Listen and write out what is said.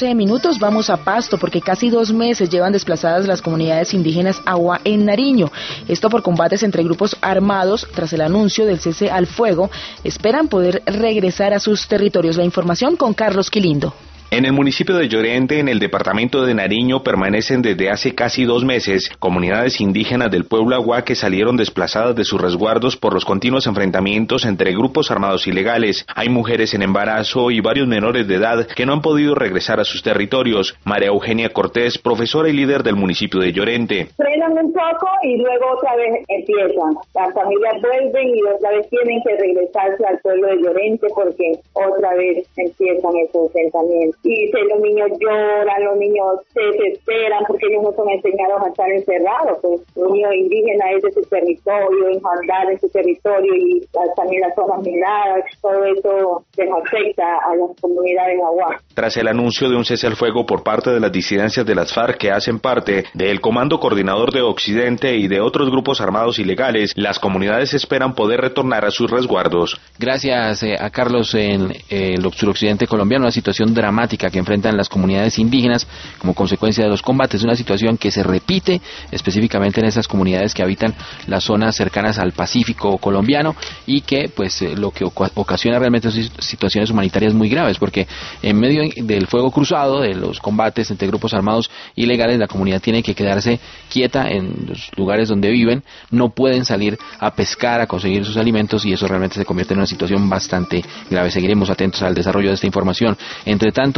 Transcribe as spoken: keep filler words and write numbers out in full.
minutos vamos a Pasto porque casi dos meses llevan desplazadas las comunidades indígenas Agua en Nariño. Esto por combates entre grupos armados. Tras el anuncio del cese al fuego, esperan poder regresar a sus territorios. La información con Carlos Quilindo. En el municipio de Llorente, en el departamento de Nariño, permanecen desde hace casi dos meses comunidades indígenas del pueblo Agua que salieron desplazadas de sus resguardos por los continuos enfrentamientos entre grupos armados ilegales. Hay mujeres en embarazo y varios menores de edad que no han podido regresar a sus territorios. María Eugenia Cortés, profesora y líder del municipio de Llorente. Frenan un poco y luego otra vez empiezan. Las familias vuelven y otra vez tienen que regresarse al pueblo de Llorente porque otra vez empiezan esos enfrentamientos. Y si los niños lloran, los niños se desesperan porque ellos no son enseñados a estar encerrados. Pues los niños indígenas es de su territorio, andar en su territorio y también las zonas minadas, todo eso les afecta a las comunidades Agua. Tras el anuncio de un cese al fuego por parte de las disidencias de las FARC que hacen parte del Comando Coordinador de Occidente y de otros grupos armados ilegales, las comunidades esperan poder retornar a sus resguardos. Gracias eh, a Carlos. En eh, el suroccidente colombiano, una situación dramática que enfrentan las comunidades indígenas como consecuencia de los combates, una situación que se repite específicamente en esas comunidades que habitan las zonas cercanas al Pacífico colombiano y que pues eh, lo que ocasiona realmente son situaciones humanitarias muy graves, porque en medio del fuego cruzado, de los combates entre grupos armados ilegales, la comunidad tiene que quedarse quieta en los lugares donde viven, no pueden salir a pescar, a conseguir sus alimentos, y eso realmente se convierte en una situación bastante grave. Seguiremos atentos al desarrollo de esta información. Entre tanto,